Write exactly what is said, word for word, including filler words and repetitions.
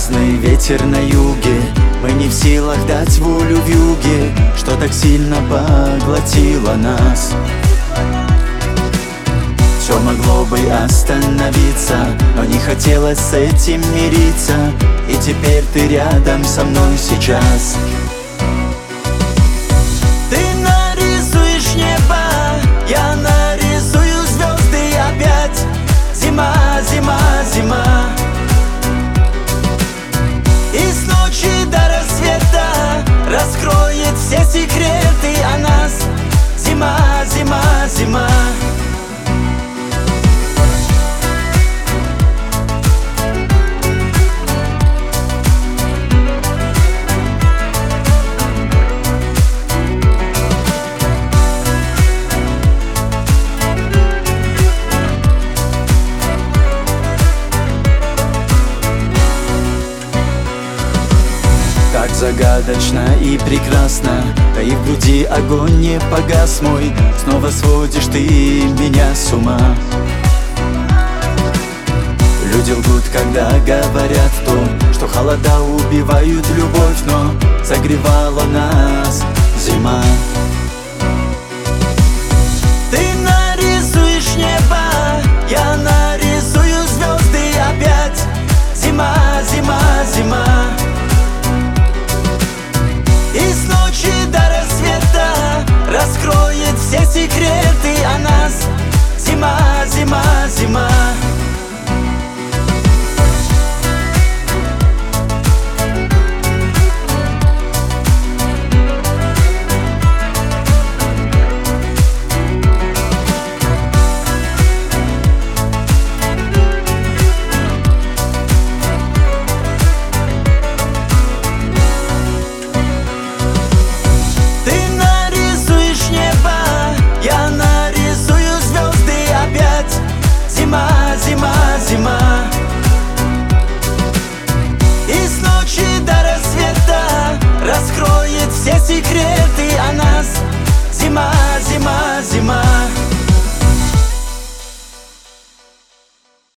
Грозный ветер на юге, мы не в силах дать волю вьюге, что так сильно поглотило нас. Все могло бы остановиться, но не хотелось с этим мириться. И теперь ты рядом со мной сейчас. Ты нарисуешь небо, я нарисую звезды опять. Зима, зима, зима. И с ночи до рассвета раскроет все секреты о нас. Зима, зима, зима. Так загадочно и прекрасно, да и в груди огонь не погас мой. Снова сводишь ты меня с ума. Люди лгут, когда говорят то, что холода убивают любовь, но согревала нас зима. Ты нарисуешь небо, я нарисую звезды опять. Зима, зима, зима. И с ночи до рассвета раскроет все секреты о нас. Зима, зима, зима. Зима, зима, зима. И с ночи до рассвета раскроет все секреты.